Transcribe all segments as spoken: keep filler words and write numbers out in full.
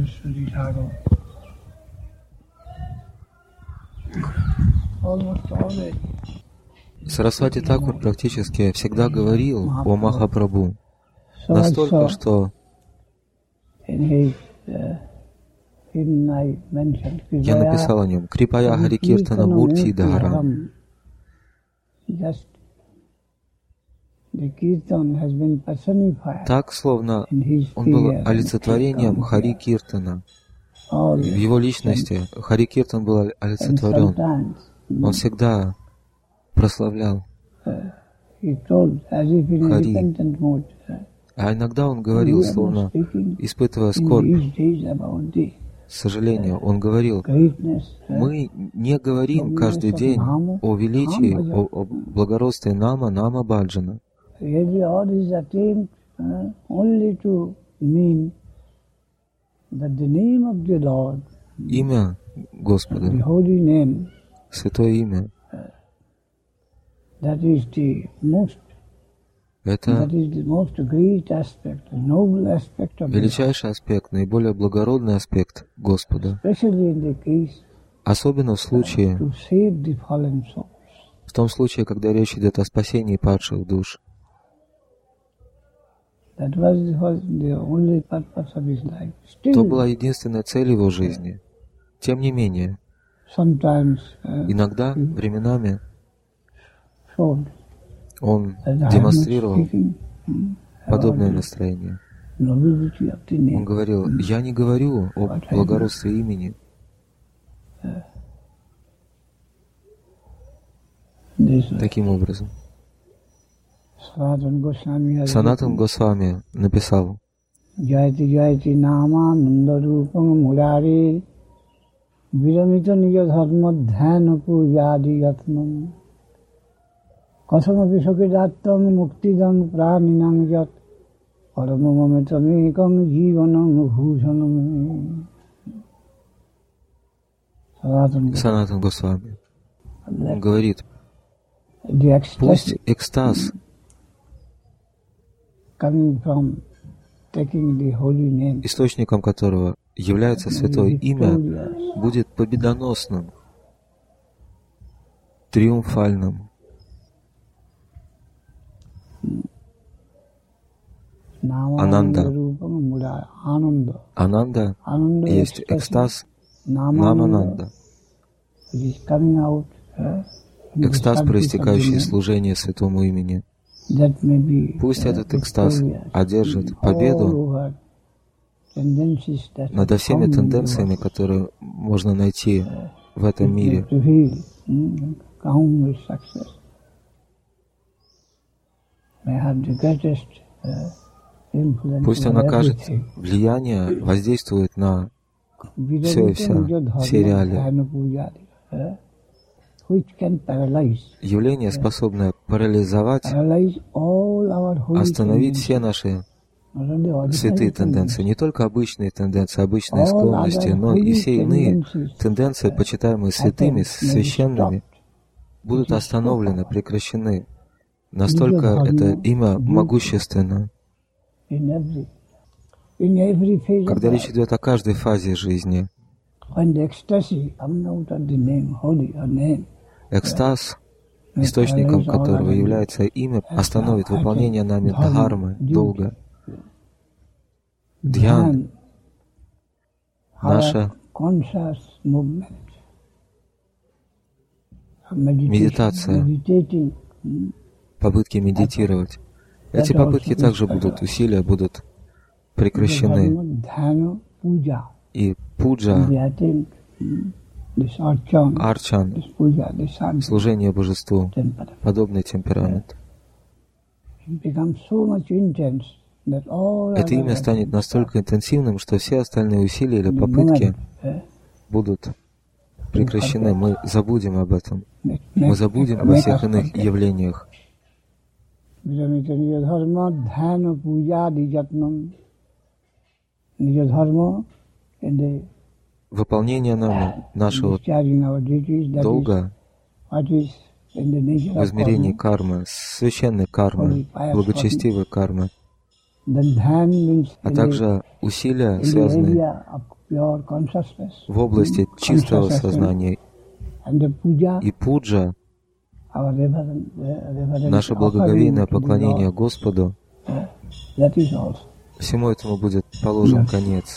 Saraswati Thakur. Almost always. Сарасвати Такур практически всегда говорил о Махапрабху, настолько, что я написал о нем Крипая Хари Киртана Мурти Дхарам. Так, словно он был олицетворением Хари Киртана. В его личности Хари Киртан был олицетворен. Он всегда прославлял Хари. А иногда он говорил, словно испытывая скорбь, сожаление, он говорил: мы не говорим каждый день о величии, о, о благородстве Нама, Нама Баджана. Имя Господа, святое имя, это величайший аспект, наиболее благородный аспект Господа. Особенно в случае, в том случае, когда речь идет о спасении падших душ. То была единственная цель его жизни. Тем не менее, иногда, временами, он демонстрировал подобное настроение. Он говорил: я не говорю о благородстве имени. Таким образом, Санатан Госвами написал: Джайти Джайти Нама Нандарупам Мурари Viramita Nija Dharma Dhyana Pujadi Yatnam Kasamapi Sakidattam Muktidam Praninam Yat Paramamametamekam Jivanam Bhushanam. Санатан Госвами говорит: пусть экстаз, источником которого является святое имя, будет победоносным, триумфальным. Ананда. Ананда есть экстаз Намананда. Экстаз, проистекающий из служения святому имени. Пусть этот экстаз одержит победу над всеми тенденциями, которые можно найти в этом мире. Пусть он окажет влияние, воздействует на все и вся, все реалии. Явление, способное парализовать, остановить все наши святые тенденции, не только обычные тенденции, обычные склонности, но и все иные тенденции, почитаемые святыми, священными, будут остановлены, прекращены. Настолько это имя могущественно. Когда речь идет о каждой фазе жизни, экстаз, источником которого является имя, остановит выполнение нами дхармы, долга. Дхьян, наша медитация, попытки медитировать. Эти попытки также будут, усилия будут прекращены. И пуджа, арчан, служение божеству, подобный темперамент. Это имя станет настолько интенсивным, что все остальные усилия или попытки будут прекращены. Мы забудем об этом. Мы забудем обо всех иных явлениях. Выполнение нами нашего долга в измерении кармы, священной кармы, благочестивой кармы, а также усилия, связанные в области чистого сознания. И пуджа, наше благоговейное поклонение Господу, всему этому будет положен конец.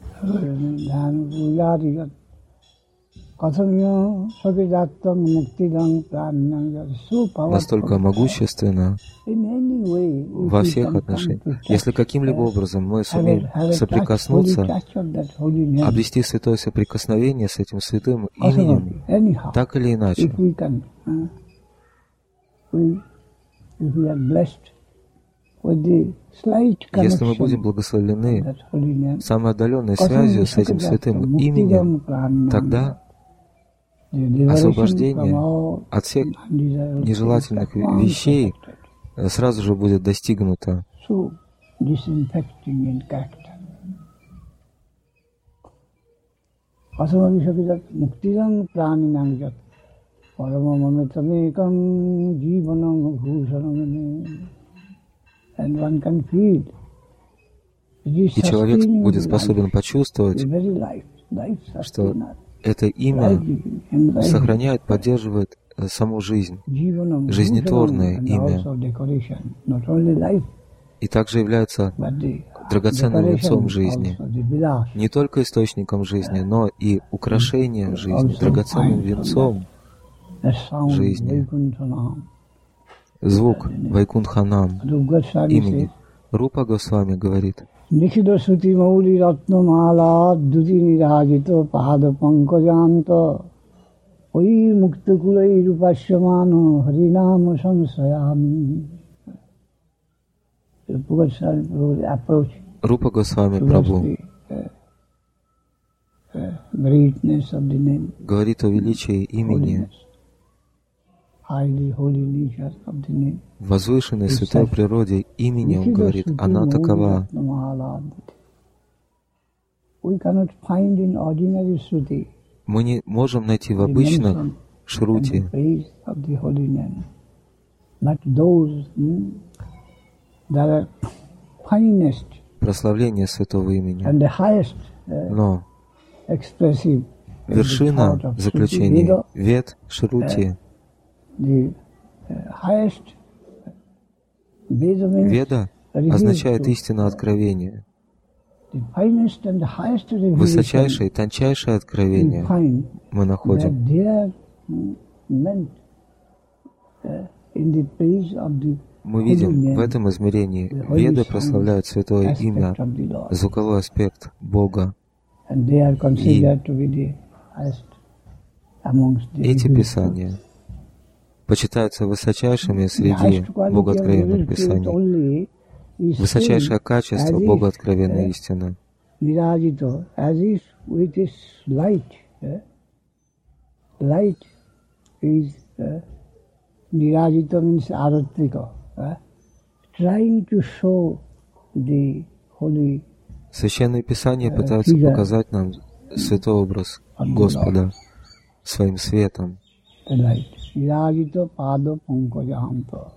Настолько могущественно во всех отношениях. Если каким-либо образом мы сумеем соприкоснуться, обрести святое соприкосновение с этим святым именем, так или иначе, если мы будем благословлены самой отдаленной связью с этим святым именем, тогда освобождение от всех нежелательных вещей сразу же будет достигнуто. И человек будет способен почувствовать, что это имя сохраняет, поддерживает саму жизнь, жизнетворное имя, и также является драгоценным венцом жизни, не только источником жизни, но и украшением жизни, драгоценным венцом жизни. Звук Вайкунтханам имени. Рупа Госвами говорит: Nikhido Suti Mauli Ratna Mala Duti Nirajito Pada Pankajanto Oi Mukta Kulai Rupashyamano Harinama Samsayami. Approach Рупа Госвами Прабху говорит о величии имени, в возвышенной святой природе имени. Он говорит, она такова. Мы не можем найти в обычных шрути прославление святого имени, но вершина заключения Вед Шрути, Веда означает истинное откровение. Высочайшее и тончайшее откровение мы находим мы видим в этом измерении. Веды прославляют святое имя, звуковой аспект Бога. И эти писания почитаются высочайшими среди богооткровенных писаний. Высочайшее качество богооткровенной истины. Nirajita means aratrika, uh, trying to show the holy. Священные Писания пытаются показать нам святой образ Господа своим светом. Nirajita pada pankajanto.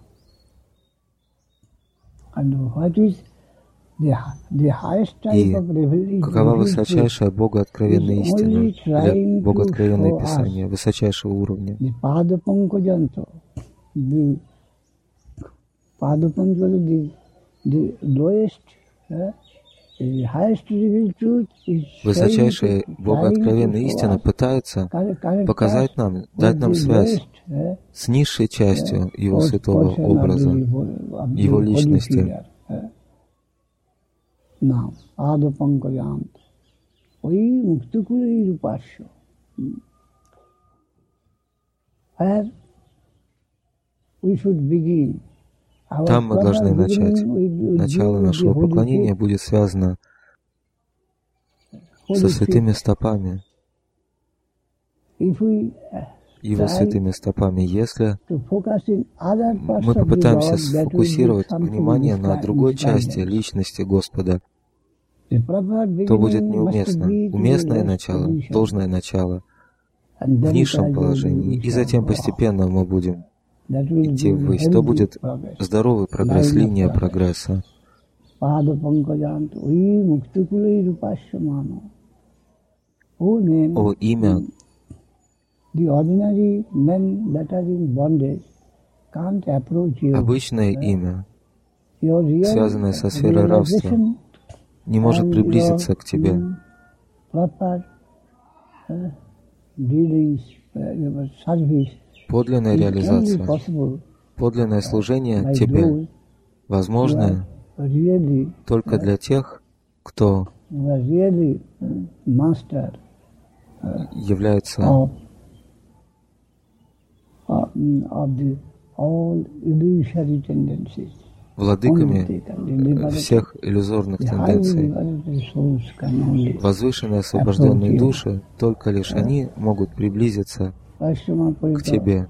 And what is the the highest type of revelation? И какова высочайшая богооткровенная истина или богооткровенное Писание высочайшего уровня? Pada pankajanto. The Padapanjali, the, the lowest, uh, the highest revealed truth is высочайшая богооткровенная истина пытается показать нам, дать нам связь с низшей частью Его святого образа, Его личности. Там мы должны начать. Начало нашего поклонения будет связано со святыми стопами, Его святыми стопами. Если мы попытаемся сфокусировать внимание на другой части личности Господа, то будет неуместно. Уместное начало, должное начало в низшем положении, и затем постепенно мы будем идти ввысь. То будет здоровый прогресс, линия прогресса. Pada Pankajant, Ui Muktikule Rupasya Mano. O name, О имя, the ordinary men that are in bondage can't approach you. обычное имя, Your real связанное со сферой рабства, realization не может and приблизиться your, к тебе. mm, proper uh, dealings, uh, your service Подлинная is only реализация, possible подлинное служение by тебе those возможно who are really, только для тех, кто who are really uh, master является of, of, of the all illusory tendencies. владыками всех иллюзорных тенденций. Возвышенные освобожденные души, только лишь они могут приблизиться к тебе.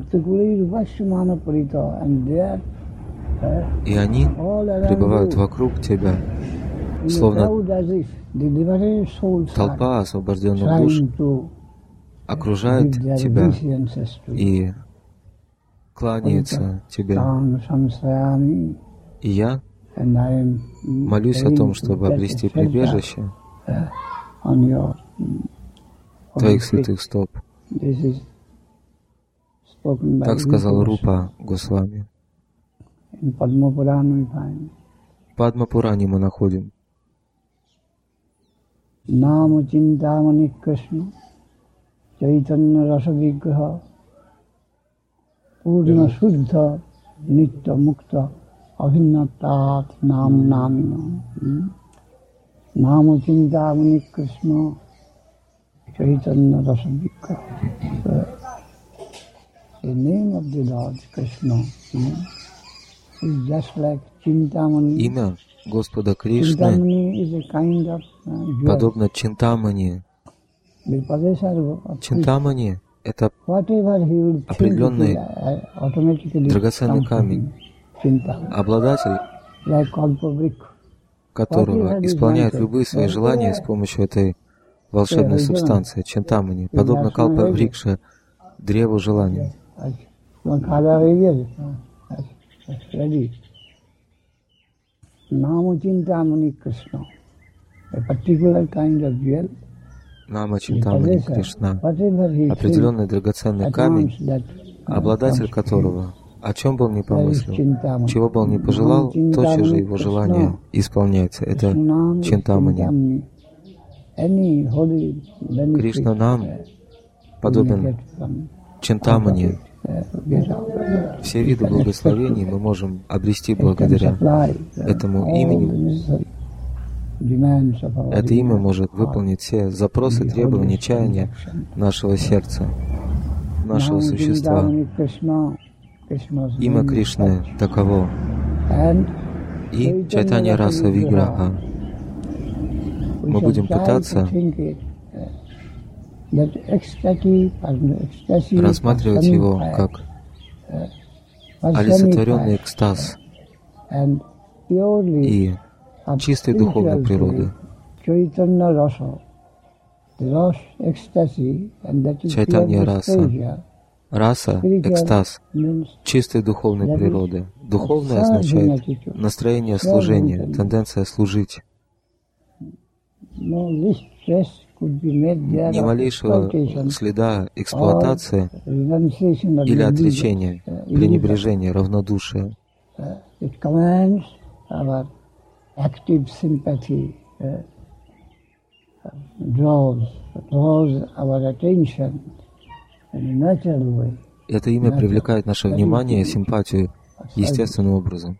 И они пребывают вокруг тебя, словно толпа освобожденных душ окружает тебя и кланяется тебе. И я молюсь о том, чтобы обрести прибежище твоих святых стоп. Так сказал Рупа Госвами. В Падма-Пуране мы находим. Nama Chintamani Krishna Chaitanya Rasa Vigraha Purna Shuddha Nitya Mukta Ahinnatat Nam Namina. Nama Chintamani Krishna Chaitanya Rasa Vigraha. The name of the Lord Krishna is just like Chintamani. Имя Господа Кришны подобно Чинтамани. Чинтамани — это определенный драгоценный камень, обладатель которого исполняет любые свои желания с помощью этой волшебной субстанции, Чинтамани, подобно Калпа-врикше, древу желаний. Nama Chintamani Krishna, a particular kind of jewel. Нама Чинтамани Кришна, определенный драгоценный камень, обладатель которого, о чем бы он ни помыслил, чего бы он ни пожелал, тотчас же его желание исполняется. Это Чинтамани. Кришна нам подобен Чинтамани. Все виды благословений мы можем обрести благодаря этому имени. Это имя может выполнить все запросы, требования, чаяния нашего сердца, нашего существа. Имя Кришны таково. И Чайтанья Раса Виграха. Мы будем пытаться рассматривать его как олицетворенный экстаз и чистой духовной природы. Чайтанья раса. Раса — экстаз чистой духовной природы. Духовное означает настроение служения, тенденция служить. Ни малейшего следа эксплуатации или отречения, пренебрежения, равнодушия. Это имя привлекает наше внимание и симпатию естественным образом.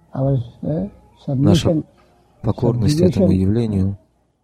Наша покорность этому явлению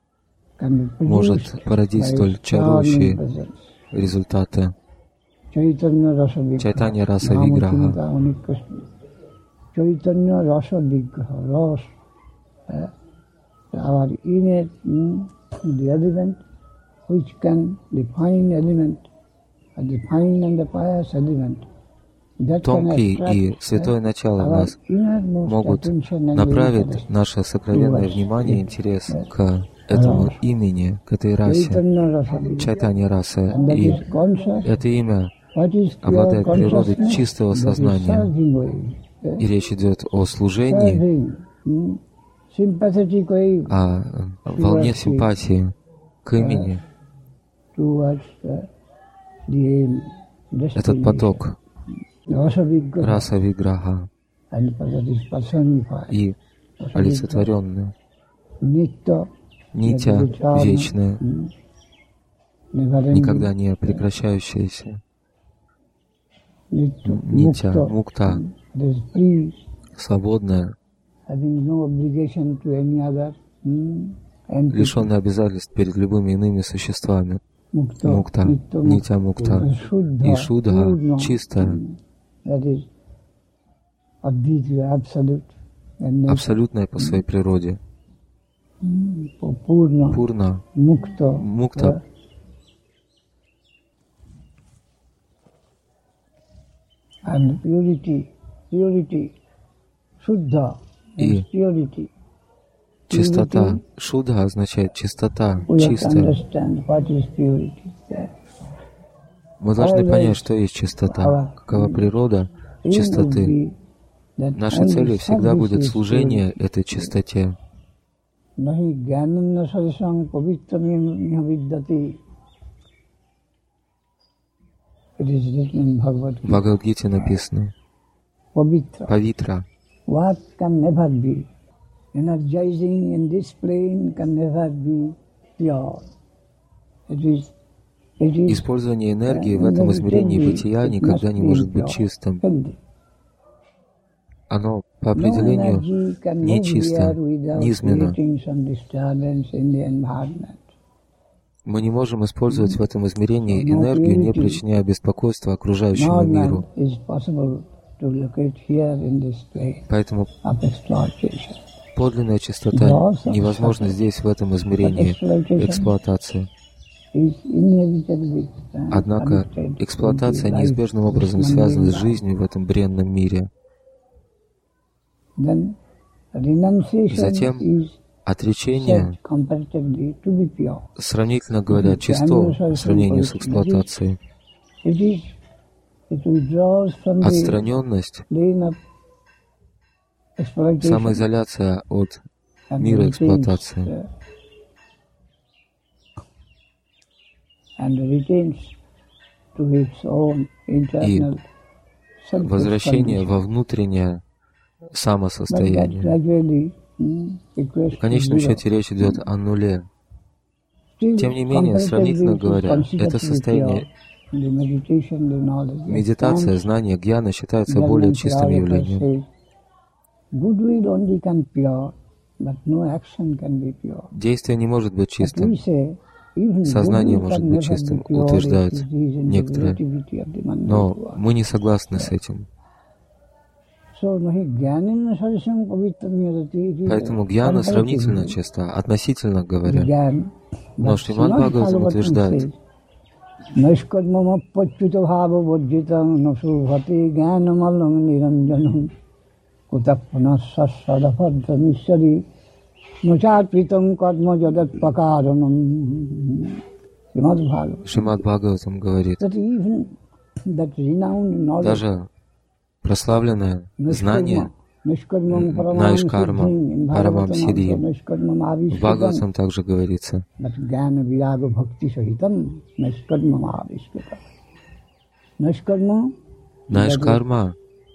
может породить столь чарующие результаты. Чайтанья Раса Виграха. Chaitanya Rasa Vigraha, Ras, uh, our inner, mm, the element which can define element, a define and the pious element. Тонкие и святое начало в нас могут направить наше сокровенное внимание и интерес к этому имени, к этой расе, Чайтанья Раса. И это имя обладает природой чистого сознания. И речь идет о служении о волне симпатии к имени. Этот поток раса виграха и олицетворенная нитя вечная, никогда не прекращающаяся, нитя мукта, свободная, лишенная обязательств перед любыми иными существами. Мукта, нитя мукта, и шудха, чистая, абсолютная по своей природе. Пурна, мукта, и чистота. Шудха означает чистота, чистая. Мы должны понять, что есть чистота, какова природа чистоты. Нашей целью всегда будет служение этой чистоте. В Бхагавад-гите написано «Павитра». Energizing in this plane can never be pure. It is, it is, Использование энергии в этом измерении бытия никогда не может быть чистым. Оно по определению нечисто, низменно. Мы не можем использовать в этом измерении энергию, не причиняя беспокойства окружающему миру. Поэтому подлинная чистота невозможна здесь, в этом измерении эксплуатации. Однако эксплуатация неизбежным образом связана с жизнью в этом бренном мире. Затем отречение, сравнительно говоря, чисто в сравнении с эксплуатацией. Отстраненность, самоизоляция от мира эксплуатации и возвращение во внутреннее самосостояние. В конечном счете речь идет о нуле. Тем не менее, сравнительно говоря, это состояние медитация, знание, гьяна считается более чистым явлением. Действие не может быть чистым. Сознание может быть чистым, утверждают некоторые. Но мы не согласны с этим. Поэтому гьяна сравнительно чиста, относительно говоря. Но Шримад Бхагаватам утверждает, Шримад Бхагаватам говорит, даже прославленное знание Наишкарма Парамам Сидхи. В Бхагаватам также говорится, Наишкарма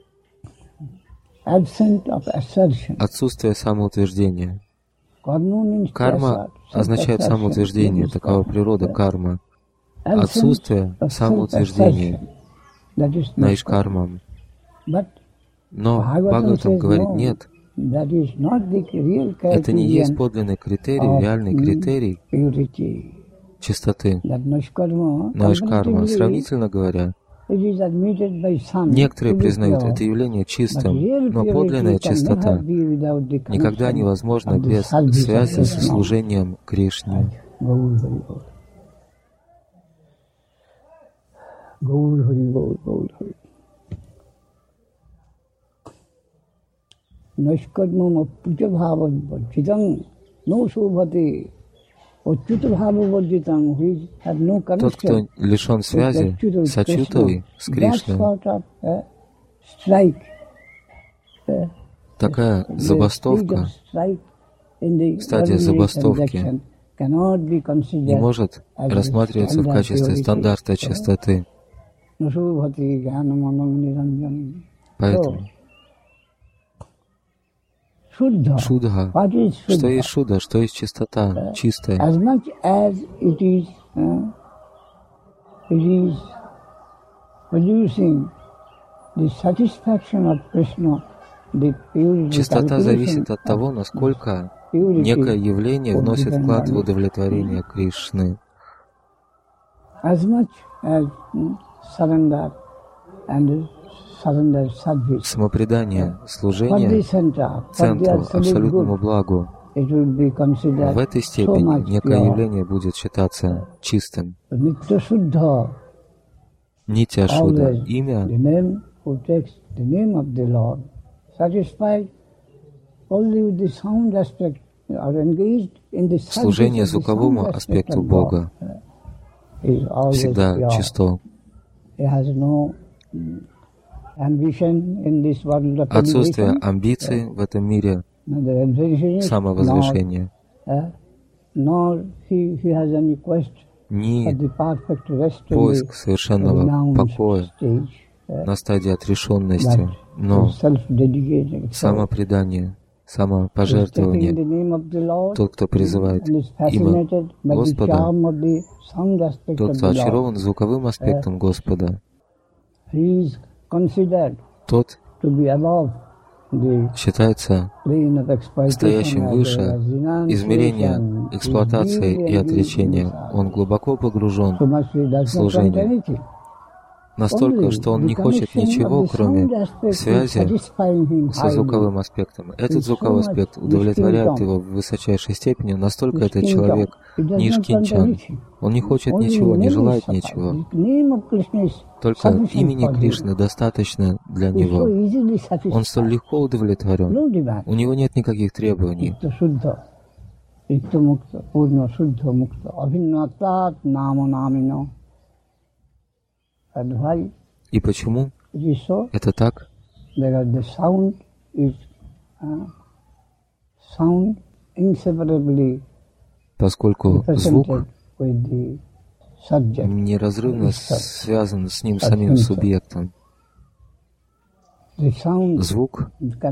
отсутствие самоутверждения. Карма означает самоутверждение, такова природа кармы. Отсутствие самоутверждения Наишкармам. Но Бхагаватам говорит, нет, это не есть подлинный критерий, реальный критерий чистоты. Наишкарма, сравнительно говоря, некоторые признают это явление чистым, но подлинная чистота никогда невозможна без связи со служением Кришне. Тот, кто лишен связи с Ачютой, с Кришной, такая забастовка стадия забастовки не может рассматриваться в качестве стандарта чистоты. Поэтому шудха. Что есть шудха? Что есть чистота? Чистая. Чистота зависит от того, насколько некое явление вносит вклад в удовлетворение Кришны. Самопредание, служение центру, абсолютному благу. В этой степени некое явление будет считаться чистым. Нитья Шуда, имя, служение звуковому аспекту Бога всегда чисто. Отсутствие амбиций в этом мире, самовозвышение, ни поиск совершенного покоя на стадии отрешенности, но самопредание, самопожертвование. Тот, кто призывает имя Господа, тот, кто очарован звуковым аспектом Господа, тот считается стоящим выше измерения эксплуатации и отречения. Он глубоко погружен в служение. Настолько, что он не хочет ничего, кроме связи со звуковым аспектом. Этот звуковой аспект удовлетворяет его в высочайшей степени, настолько этот человек нишкинчан. Он не хочет ничего, не желает ничего. Только имени Кришны достаточно для него. Он столь легко удовлетворен. У него нет никаких требований. И почему это так? Поскольку звук неразрывно связан с ним самим субъектом. Звук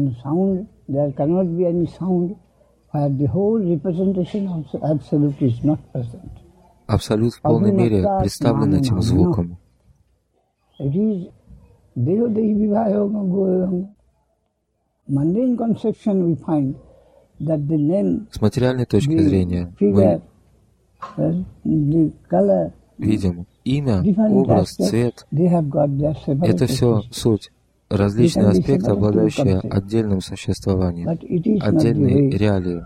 абсолют в полной мере представлен этим звуком. С материальной точки зрения мы видим имя, образ, цвет. Это все суть. Различные аспекты, обладающие отдельным существованием, отдельные реалии.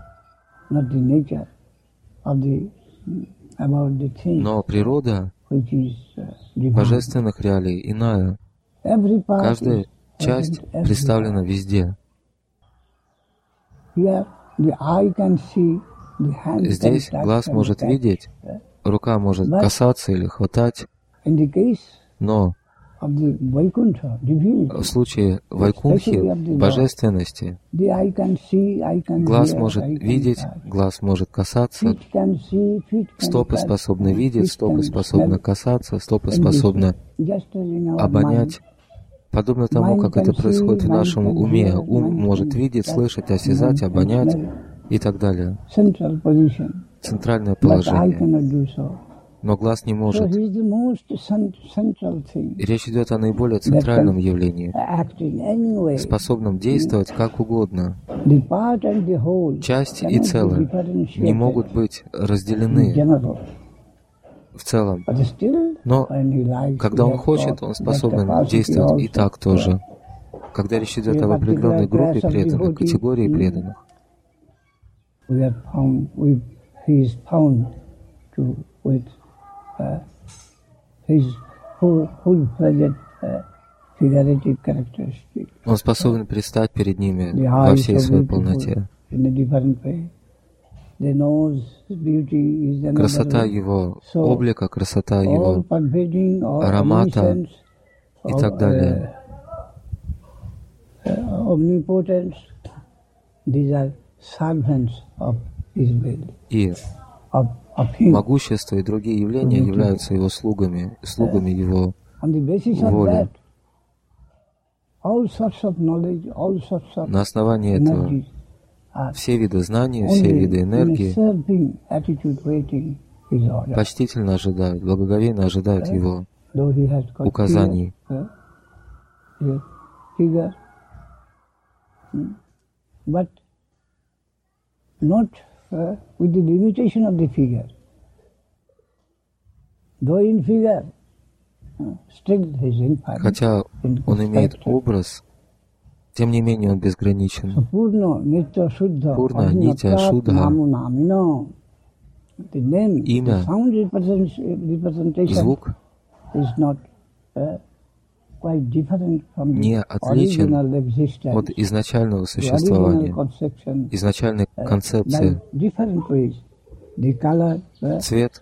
Но природа божественных реалий иная. Каждая часть представлена везде. Здесь глаз может видеть, рука может касаться или хватать, но в случае вайкунхи, божественности, глаз может видеть, глаз может касаться, стопы способны видеть, стопы способны касаться, стопы способны обонять. Подобно тому, как это происходит в нашем уме. Ум может видеть, слышать, осязать, обонять и так далее. Центральное положение. Но глаз не может. И речь идет о наиболее центральном явлении, способном действовать как угодно. Часть и целое не могут быть разделены в целом. Но когда он хочет, он способен действовать и так тоже. Когда речь идет об определенной группе преданных, категории преданных, он способен предстать перед ними во всей своей полноте. Красота его облика, красота его аромата и так далее. И могущество и другие явления являются его слугами, слугами его воли. На основании этого все виды знаний, все виды энергии почтительно ожидают, благоговейно ожидают его указаний. But not uh, with the limitation of the figure. Though in figure, uh, still he is infinite. Хотя он имеет образ, тем не менее он безграничен. Пурна, Нитя, Шудха, имя, звук не отличен от изначального существования, изначальной концепции. Цвет,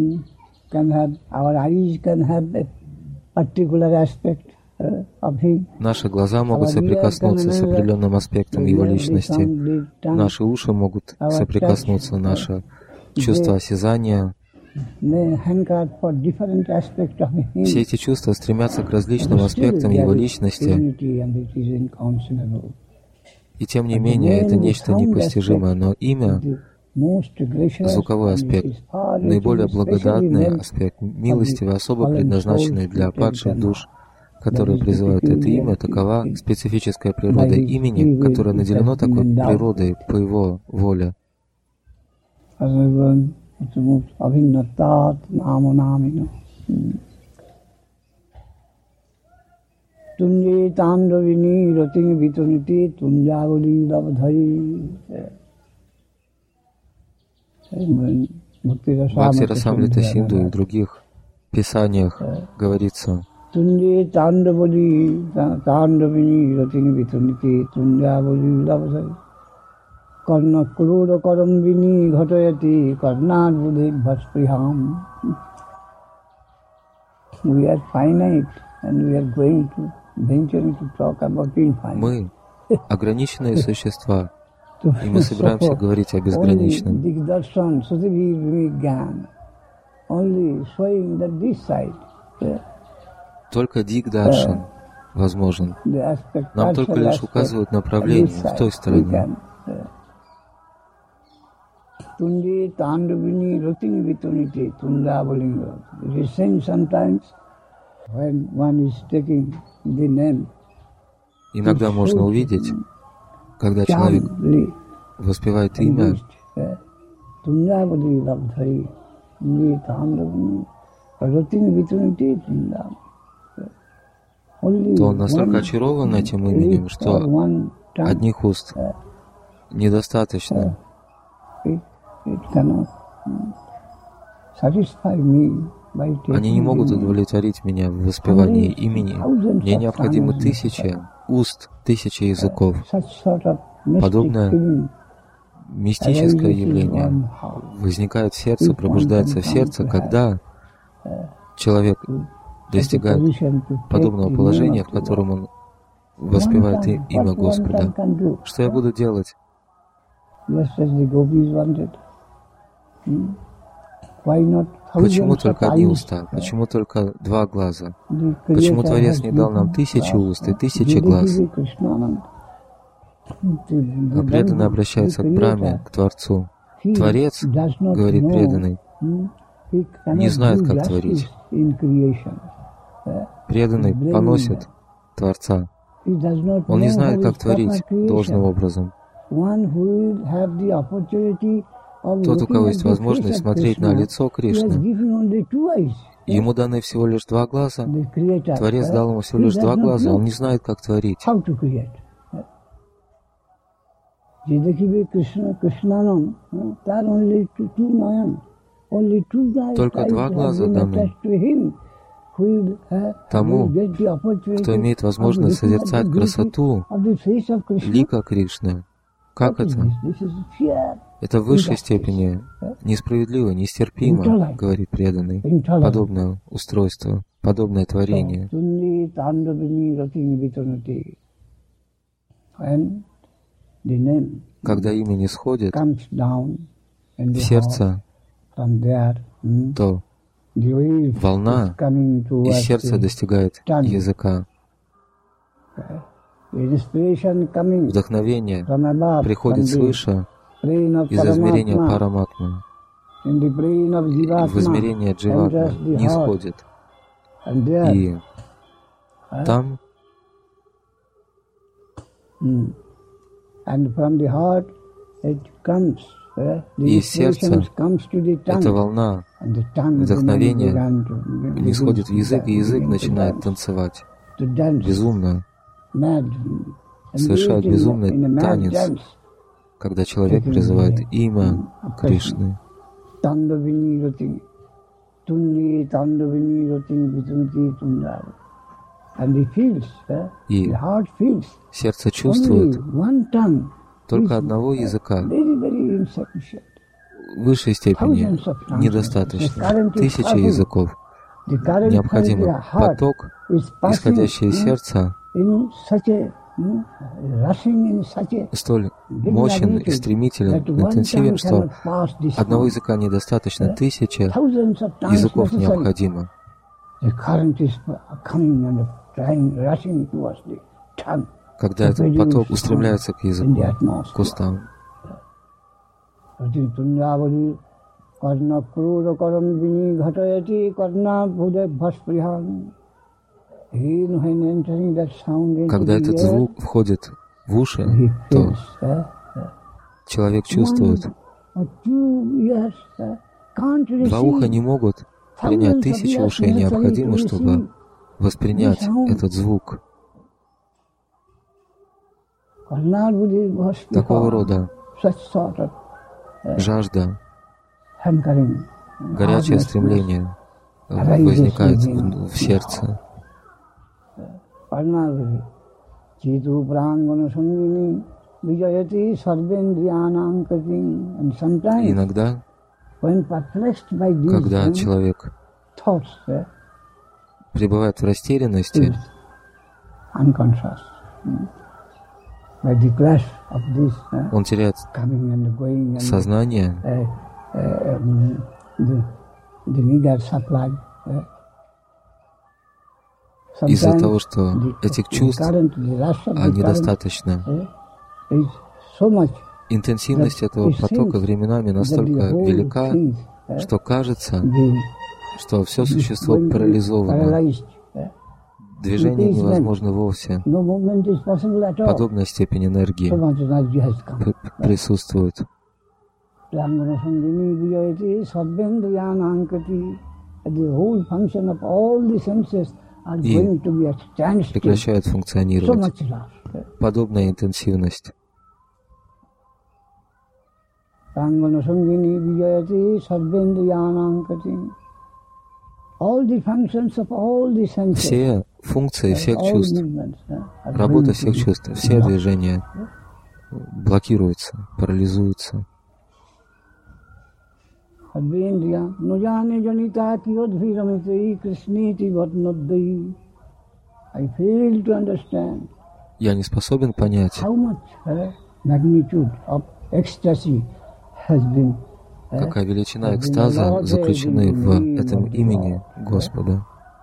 наши глаза могут соприкоснуться с определенным аспектом его личности, наши уши могут соприкоснуться, наше чувство осязания. Все эти чувства стремятся к различным аспектам его личности, и тем не менее это нечто непостижимое, но имя, звуковой аспект, наиболее благодатный аспект, милостивый, особо предназначенный для падших душ, которые призывают это имя, такова специфическая природа имени, которое наделено такой природой по его воле. Abhinnatat namo namino. Tunje tandavini rating vituniti tunjavali lavadhari. Бхакти Расамрита Синду и в других писаниях говорится: Tunje tandavali tandavini rating vituniti tunjavali lavadhari. Karna Kuruda Karambini Ghatayati Karnad Buddhi Bhaspriham. We are finite and we are going to venture to talk about infinite. Мы ограниченные существа, и мы собираемся говорить о безграничном. Только Дигдаршан возможен. Нам только лишь указывают направление в той стороне. Tunji Tandavini Rating Vituniti Tundabalinga. It is seen sometimes when one is taking the name. Иногда можно увидеть, когда человек воспевает имя, Tundabali Labdhari, Tunji Tandavini Rating Vituniti Tundabali. То он настолько очарован этим именем, что одних уст недостаточно. Они не могут удовлетворить меня в воспевании имени. Мне необходимы тысячи уст, тысячи языков. Подобное мистическое явление возникает в сердце, пробуждается в сердце, когда человек достигает подобного положения, в котором он воспевает имя Господа. Что я буду делать? Почему только одни уста? Почему только два глаза? Почему Творец не дал нам тысячи уст и тысячи глаз? А преданный обращается к Брахме, к Творцу. Творец, говорит преданный, не знает, как творить. Преданный поносит Творца. Он не знает, как творить должным образом. Тот, у кого есть возможность смотреть на лицо Кришны, ему даны всего лишь два глаза. Творец дал ему всего лишь два глаза, он не знает, как творить. Только два глаза даны тому, кто имеет возможность созерцать красоту лика Кришны. Как это? Это в высшей степени несправедливо, нестерпимо, говорит преданный, подобное устройство, подобное творение. когда имя не сходит в сердце, то волна из сердца достигает языка. Вдохновение приходит свыше из измерения параматмы. В измерение дживатмы не сходит. И там из сердца эта волна вдохновения не сходит в язык, и язык начинает танцевать безумно, совершает безумный танец, когда человек призывает имя Кришны. И сердце чувствует только одного языка. В высшей степени недостаточно. Тысячи языков. Необходимый поток, исходящий из сердца, столь мощен и стремителен, интенсивен, что одного языка недостаточно, тысячи языков необходимо. Когда этот поток устремляется к языку, к устам. Когда этот звук входит в уши, то человек чувствует. Два уха не могут принять тысячи ушей, необходимо, чтобы воспринять этот звук. Такого рода жажда, горячее стремление возникает в сердце. И иногда, когда человек пребывает в растерянности, он теряет сознание, из-за того, что этих чувств недостаточно. Интенсивность этого потока временами настолько велика, что кажется, что все существо парализовано. Движение невозможно вовсе. Подобная степень энергии присутствует. И прекращает функционировать. Подобная интенсивность. Все функции всех чувств, работа всех чувств, все движения блокируются, парализуются. Я не способен понять, какая величина экстаза заключены в этом имени Господа.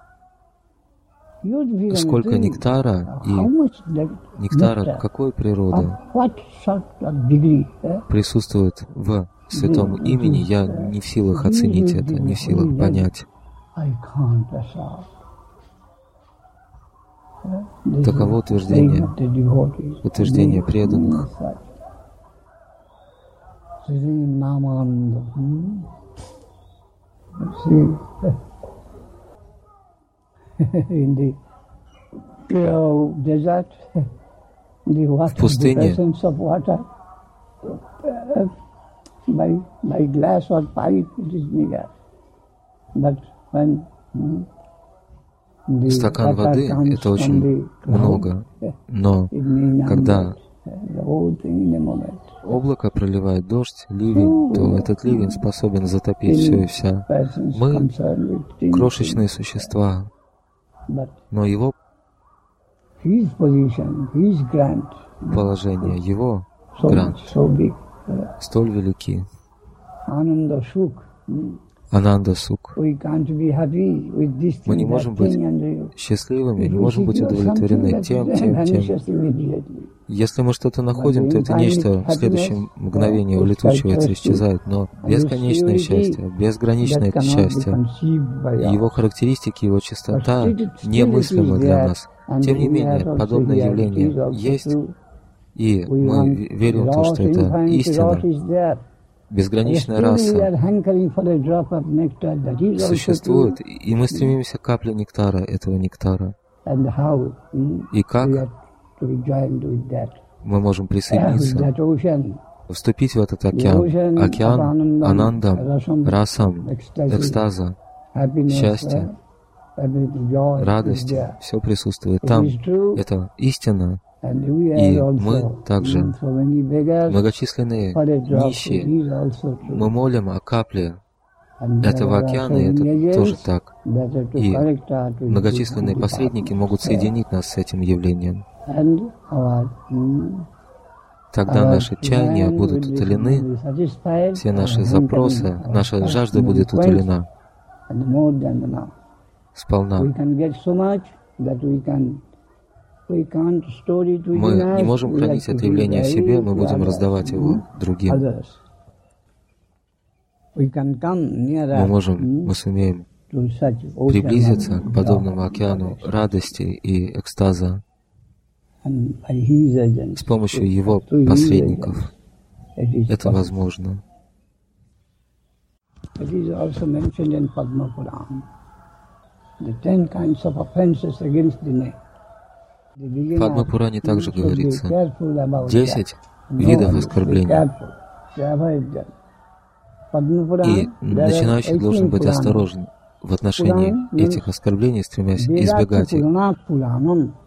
Сколько нектара и нектара какой природы присутствует в святом имени, я не в силах оценить это, не в силах понять. Таково утверждение, утверждение преданных. В пустыне стакан воды — это очень много, но когда облако проливает дождь, ливень, то этот ливень способен затопить все и вся. Мы — крошечные существа, но его положение, его грант, столь велики. Ананда Сук. Мы не можем быть счастливыми, не можем быть удовлетворены тем, тем, тем. Если мы что-то находим, то это нечто в следующем мгновении улетучивается, исчезает. Но бесконечное счастье, безграничное счастье, его характеристики, его чистота немыслимы для нас. Тем не менее, подобное явление есть, и мы верим в то, что это истина. Безграничная раса существует, и мы стремимся к капле нектара, этого нектара. И как мы можем присоединиться, вступить в этот океан, океан анандам, расам, экстаза, счастья, радости, все присутствует там. Это истина. И мы также, многочисленные нищие, мы молим о капле этого океана, и это тоже так. И многочисленные посредники могут соединить нас с этим явлением. Тогда наши чаяния будут утолены, все наши запросы, наша жажда будет утолена сполна. Мы не можем хранить это явление в себе, мы будем раздавать его другим. Мы можем, мы сумеем приблизиться к подобному океану радости и экстаза с помощью его посредников. Это возможно. В Падма-пуране также говорится десять видов оскорблений. И начинающий должен быть осторожен в отношении этих оскорблений, стремясь избегать их.